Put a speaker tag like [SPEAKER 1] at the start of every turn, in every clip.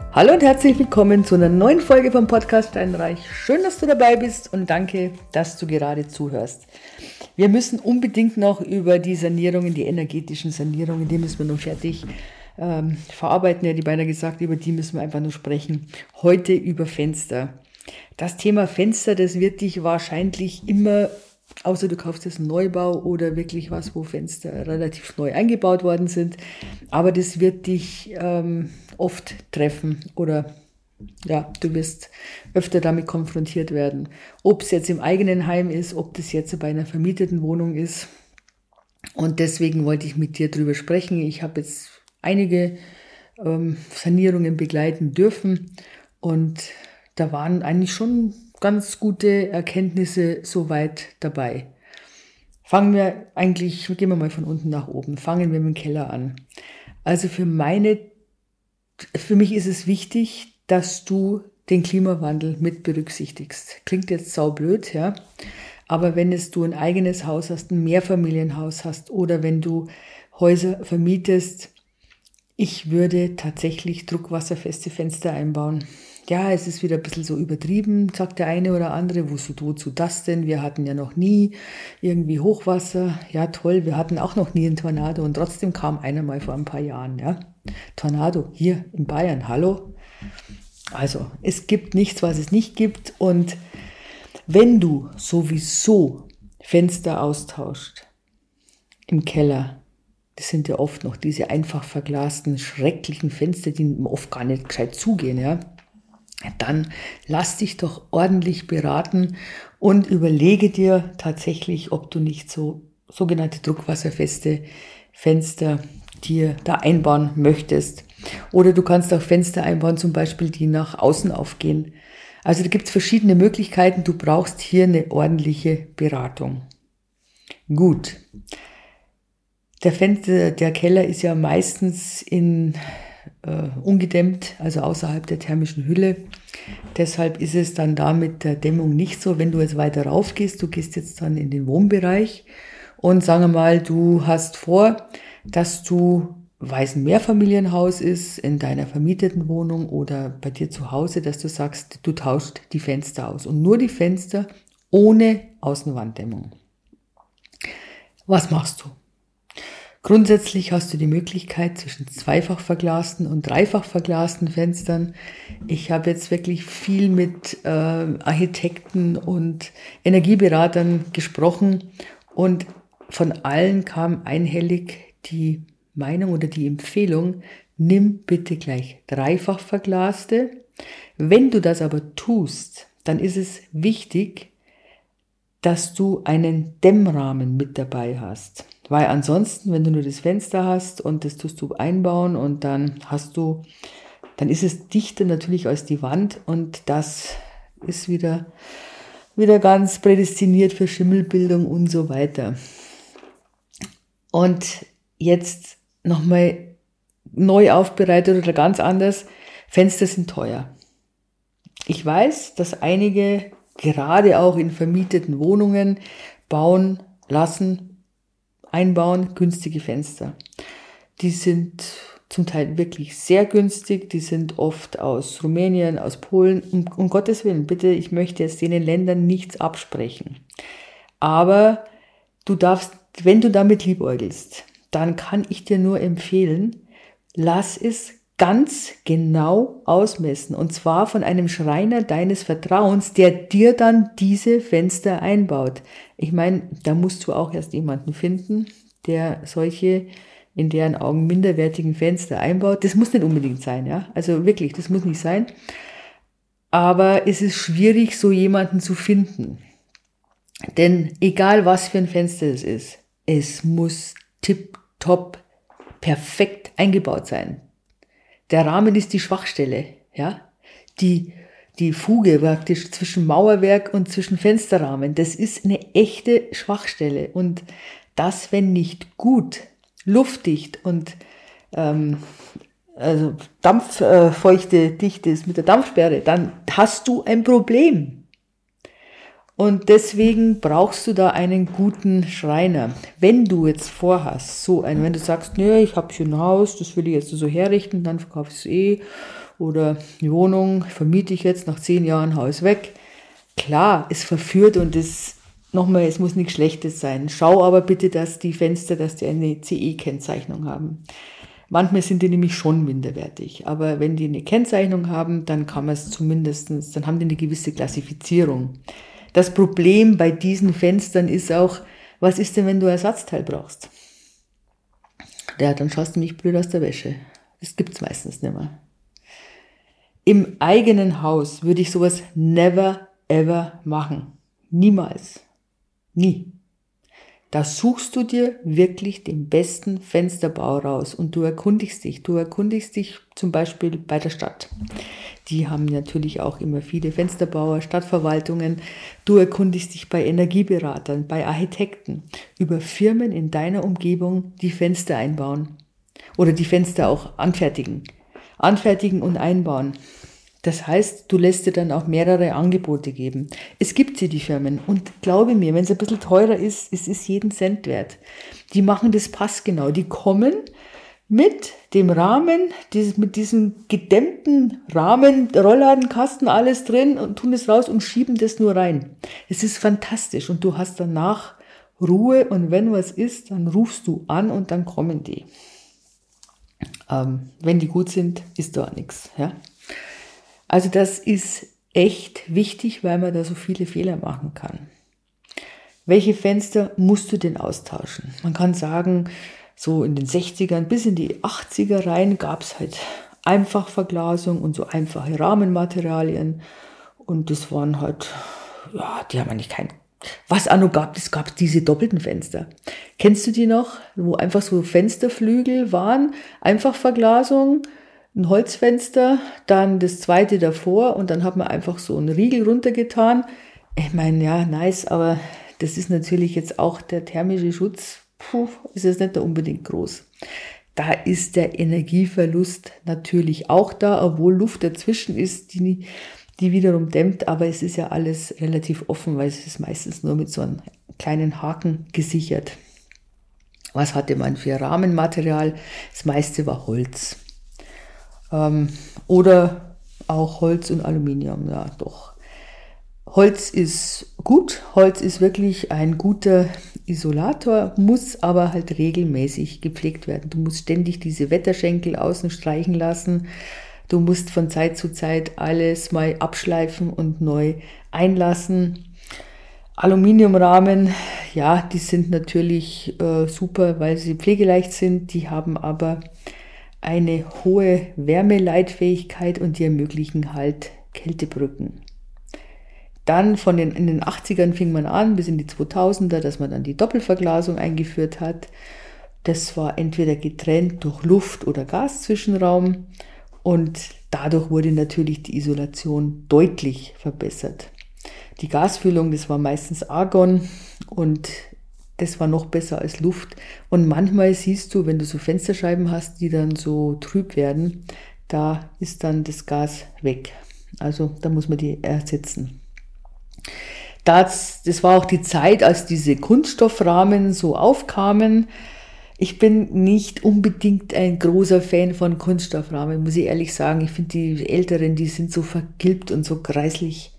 [SPEAKER 1] Hallo und herzlich willkommen zu einer neuen Folge vom Podcast Steinreich. Schön, dass du dabei bist und danke, dass du gerade zuhörst. Wir müssen unbedingt noch über die Sanierungen, die energetischen Sanierungen, die müssen wir noch fertig verarbeiten, hätte ich beinahe gesagt, über die müssen wir einfach nur sprechen. Heute über Fenster. Das Thema Fenster, das wird dich wahrscheinlich immer, außer du kaufst jetzt einen Neubau oder wirklich was, wo Fenster relativ neu eingebaut worden sind, aber das wird dich oft treffen oder ja, du wirst öfter damit konfrontiert werden. Ob es jetzt im eigenen Heim ist, ob das jetzt bei einer vermieteten Wohnung ist. Und deswegen wollte ich mit dir drüber sprechen. Ich habe jetzt einige Sanierungen begleiten dürfen und da waren eigentlich schon ganz gute Erkenntnisse soweit dabei. Gehen wir mal von unten nach oben. Fangen wir mit dem Keller an. Also für mich ist es wichtig, dass du den Klimawandel mit berücksichtigst. Klingt jetzt saublöd, ja. Aber wenn du ein eigenes Haus hast, ein Mehrfamilienhaus hast oder wenn du Häuser vermietest, ich würde tatsächlich druckwasserfeste Fenster einbauen. Ja, es ist wieder ein bisschen so übertrieben, sagt der eine oder andere. Wozu das denn? Wir hatten ja noch nie irgendwie Hochwasser. Ja, toll, wir hatten auch noch nie einen Tornado und trotzdem kam einer mal vor ein paar Jahren, ja. Tornado hier in Bayern, hallo? Also, es gibt nichts, was es nicht gibt. Und wenn du sowieso Fenster austauscht im Keller, das sind ja oft noch diese einfach verglasten, schrecklichen Fenster, die oft gar nicht gescheit zugehen, ja. Dann lass dich doch ordentlich beraten und überlege dir tatsächlich, ob du nicht so sogenannte druckwasserfeste Fenster dir da einbauen möchtest. Oder du kannst auch Fenster einbauen, zum Beispiel, die nach außen aufgehen. Also da gibt es verschiedene Möglichkeiten. Du brauchst hier eine ordentliche Beratung. Gut. Der Keller ist ja meistens ungedämmt, also außerhalb der thermischen Hülle. Deshalb ist es dann da mit der Dämmung nicht so. Wenn du jetzt weiter rauf gehst, du gehst jetzt dann in den Wohnbereich und sagen wir mal, du hast vor, dass weil es ein Mehrfamilienhaus ist, in deiner vermieteten Wohnung oder bei dir zu Hause, dass du sagst, du tauschst die Fenster aus und nur die Fenster ohne Außenwanddämmung. Was machst du? Grundsätzlich hast du die Möglichkeit zwischen zweifach verglasten und dreifach verglasten Fenstern. Ich habe jetzt wirklich viel mit Architekten und Energieberatern gesprochen und von allen kam einhellig die Meinung oder die Empfehlung, nimm bitte gleich dreifach verglaste. Wenn du das aber tust, dann ist es wichtig, dass du einen Dämmrahmen mit dabei hast. Weil ansonsten, wenn du nur das Fenster hast und das tust du einbauen und dann ist es dichter natürlich als die Wand und das ist wieder ganz prädestiniert für Schimmelbildung und so weiter. Und jetzt nochmal neu aufbereitet oder ganz anders, Fenster sind teuer. Ich weiß, dass einige gerade auch in vermieteten Wohnungen einbauen günstige Fenster. Die sind zum Teil wirklich sehr günstig, die sind oft aus Rumänien, aus Polen. Um Gottes Willen, bitte, ich möchte jetzt den Ländern nichts absprechen. Aber wenn du damit liebäugelst, dann kann ich dir nur empfehlen, lass es ganz genau ausmessen. Und zwar von einem Schreiner deines Vertrauens, der dir dann diese Fenster einbaut. Ich meine, da musst du auch erst jemanden finden, der solche in deren Augen minderwertigen Fenster einbaut. Das muss nicht unbedingt sein, ja. Also wirklich, das muss nicht sein. Aber es ist schwierig, so jemanden zu finden. Denn egal was für ein Fenster es ist, es muss tipptopp perfekt eingebaut sein. Der Rahmen ist die Schwachstelle, ja. Die Fuge praktisch zwischen Mauerwerk und zwischen Fensterrahmen, das ist eine echte Schwachstelle. Und das, wenn nicht gut, luftdicht und also dampffeuchte Dichte ist mit der Dampfsperre, dann hast du ein Problem. Und deswegen brauchst du da einen guten Schreiner. Wenn du jetzt vorhast, wenn du sagst, nee, ich habe hier ein Haus, das will ich jetzt so herrichten, dann verkaufe ich es oder die Wohnung vermiete ich jetzt nach 10 Jahren Haus weg. Klar, es verführt und es muss nichts Schlechtes sein. Schau aber bitte, dass die Fenster, dass die eine CE-Kennzeichnung haben. Manchmal sind die nämlich schon minderwertig, aber wenn die eine Kennzeichnung haben, dann kann man es zumindestens, dann haben die eine gewisse Klassifizierung. Das Problem bei diesen Fenstern ist auch, was ist denn, wenn du Ersatzteil brauchst? Ja, dann schaust du mich blöd aus der Wäsche. Das gibt's meistens nicht mehr. Im eigenen Haus würde ich sowas never ever machen. Niemals. Nie. Da suchst du dir wirklich den besten Fensterbau raus und du erkundigst dich. Du erkundigst dich zum Beispiel bei der Stadt. Die haben natürlich auch immer viele Fensterbauer, Stadtverwaltungen. Du erkundigst dich bei Energieberatern, bei Architekten, über Firmen in deiner Umgebung, die Fenster einbauen oder die Fenster auch anfertigen. Anfertigen und einbauen. Das heißt, du lässt dir dann auch mehrere Angebote geben. Es gibt sie, die Firmen. Und glaube mir, wenn es ein bisschen teurer ist, es ist jeden Cent wert. Die machen das passgenau. Die kommen mit dem Rahmen, mit diesem gedämmten Rahmen, Rollladenkasten, alles drin und tun es raus und schieben das nur rein. Es ist fantastisch und du hast danach Ruhe und wenn was ist, dann rufst du an und dann kommen die. Wenn die gut sind, ist da nichts. Ja? Also das ist echt wichtig, weil man da so viele Fehler machen kann. Welche Fenster musst du denn austauschen? Man kann sagen, so in den 60ern bis in die 80er rein gab es halt Einfachverglasung und so einfache Rahmenmaterialien. Und das waren halt, ja, die haben eigentlich was auch noch gab, es gab diese doppelten Fenster. Kennst du die noch? Wo einfach so Fensterflügel waren, Einfachverglasung, ein Holzfenster, dann das zweite davor und dann hat man einfach so einen Riegel runtergetan. Ich meine, ja, nice, aber das ist natürlich jetzt auch der thermische Schutz, ist jetzt nicht da unbedingt groß. Da ist der Energieverlust natürlich auch da, obwohl Luft dazwischen ist, die wiederum dämmt, aber es ist ja alles relativ offen, weil es ist meistens nur mit so einem kleinen Haken gesichert. Was hatte man für Rahmenmaterial? Das meiste war Holz. Oder auch Holz und Aluminium, ja doch. Holz ist gut, Holz ist wirklich ein guter Isolator, muss aber halt regelmäßig gepflegt werden. Du musst ständig diese Wetterschenkel außen streichen lassen. Du musst von Zeit zu Zeit alles mal abschleifen und neu einlassen. Aluminiumrahmen, ja, die sind natürlich super, weil sie pflegeleicht sind. Die haben aber eine hohe Wärmeleitfähigkeit und die ermöglichen halt Kältebrücken. Dann in den 80ern fing man an, bis in die 2000er, dass man dann die Doppelverglasung eingeführt hat. Das war entweder getrennt durch Luft- oder Gaszwischenraum und dadurch wurde natürlich die Isolation deutlich verbessert. Die Gasfüllung, das war meistens Argon und das war noch besser als Luft. Und manchmal siehst du, wenn du so Fensterscheiben hast, die dann so trüb werden, da ist dann das Gas weg. Also da muss man die ersetzen. Das war auch die Zeit, als diese Kunststoffrahmen so aufkamen. Ich bin nicht unbedingt ein großer Fan von Kunststoffrahmen, muss ich ehrlich sagen. Ich finde die Älteren, die sind so vergilbt und so kreislich.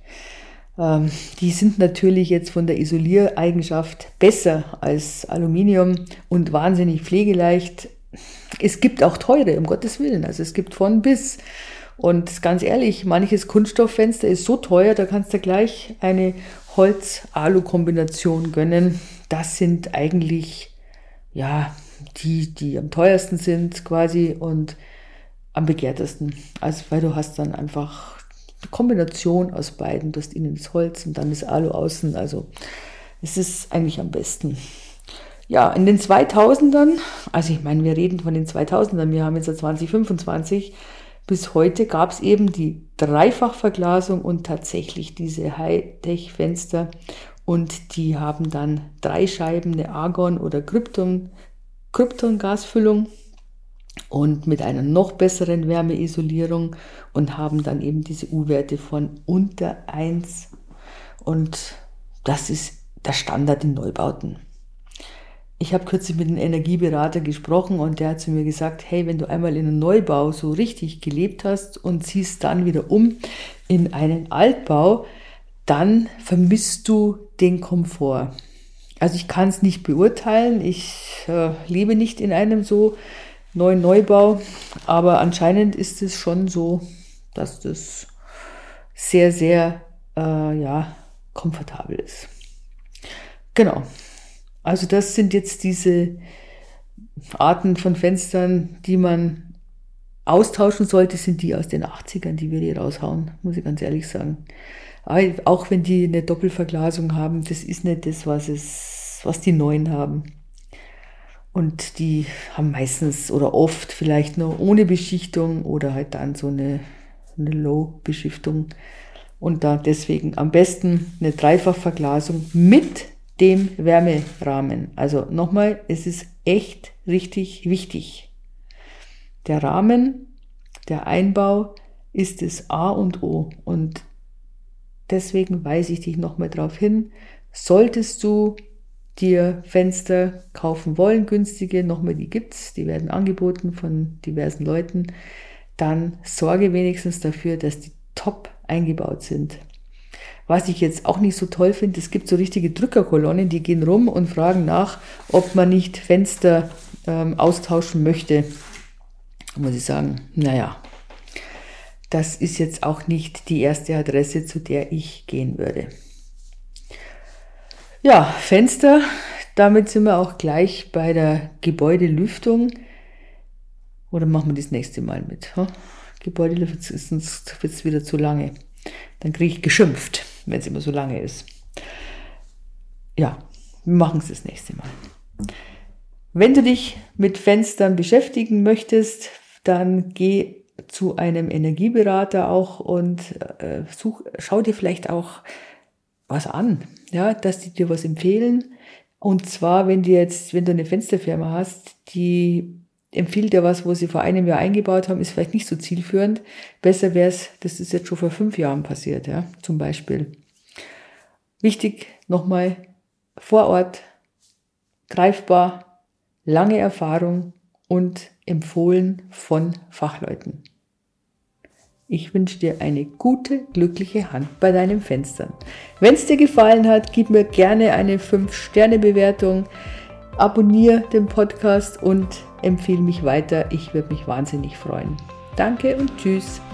[SPEAKER 1] Die sind natürlich jetzt von der Isoliereigenschaft besser als Aluminium und wahnsinnig pflegeleicht. Es gibt auch teure, um Gottes Willen. Also es gibt von bis. Und ganz ehrlich, manches Kunststofffenster ist so teuer, da kannst du gleich eine Holz-Alu-Kombination gönnen. Das sind eigentlich, ja, die am teuersten sind quasi und am begehrtesten. Also weil du hast dann einfach eine Kombination aus beiden. Du hast innen das Holz und dann das Alu außen. Also es ist eigentlich am besten. Ja, in den 2000ern, also ich meine, wir reden von den 2000ern, wir haben jetzt 2025, bis heute gab es eben die Dreifachverglasung und tatsächlich diese Hightech-Fenster und die haben dann 3 Scheiben, eine Argon- oder Krypton-Gasfüllung und mit einer noch besseren Wärmeisolierung und haben dann eben diese U-Werte von unter 1 und das ist der Standard in Neubauten. ich habe kürzlich mit einem Energieberater gesprochen und der hat zu mir gesagt, hey, wenn du einmal in einem Neubau so richtig gelebt hast und ziehst dann wieder um in einen Altbau, dann vermisst du den Komfort. Also ich kann es nicht beurteilen, ich lebe nicht in einem so neuen Neubau, aber anscheinend ist es schon so, dass das sehr, sehr komfortabel ist. Genau. Also das sind jetzt diese Arten von Fenstern, die man austauschen sollte, sind die aus den 80ern, die wir hier raushauen, muss ich ganz ehrlich sagen. Auch wenn die eine Doppelverglasung haben, das ist nicht das, was die neuen haben. Und die haben meistens oder oft vielleicht nur ohne Beschichtung oder halt dann so eine Low-Beschriftung. Und da deswegen am besten eine Dreifachverglasung mit dem Wärmerahmen. Also nochmal, es ist echt richtig wichtig. Der Rahmen, der Einbau ist das A und O. Und deswegen weise ich dich nochmal darauf hin, solltest du dir Fenster kaufen wollen, günstige, nochmal die gibt's, die werden angeboten von diversen Leuten, dann sorge wenigstens dafür, dass die top eingebaut sind. Was ich jetzt auch nicht so toll finde, es gibt so richtige Drückerkolonnen, die gehen rum und fragen nach, ob man nicht Fenster austauschen möchte. Muss ich sagen, naja, das ist jetzt auch nicht die erste Adresse, zu der ich gehen würde. Ja, Fenster, damit sind wir auch gleich bei der Gebäudelüftung. Oder machen wir das nächste Mal mit? Gebäudelüftung, sonst wird es wieder zu lange. Dann kriege ich geschimpft, wenn es immer so lange ist. Ja, wir machen es das nächste Mal. Wenn du dich mit Fenstern beschäftigen möchtest, dann geh zu einem Energieberater auch und schau dir vielleicht auch was an, ja, dass die dir was empfehlen. Und zwar, wenn du eine Fensterfirma hast, die empfiehlt dir was, wo sie vor einem Jahr eingebaut haben, ist vielleicht nicht so zielführend. Besser wäre es, das ist jetzt schon vor 5 Jahren passiert, ja, zum Beispiel. Wichtig, nochmal, vor Ort, greifbar, lange Erfahrung und empfohlen von Fachleuten. Ich wünsche dir eine gute, glückliche Hand bei deinen Fenstern. Wenn es dir gefallen hat, gib mir gerne eine 5-Sterne-Bewertung, abonniere den Podcast und empfehle mich weiter. Ich würde mich wahnsinnig freuen. Danke und tschüss.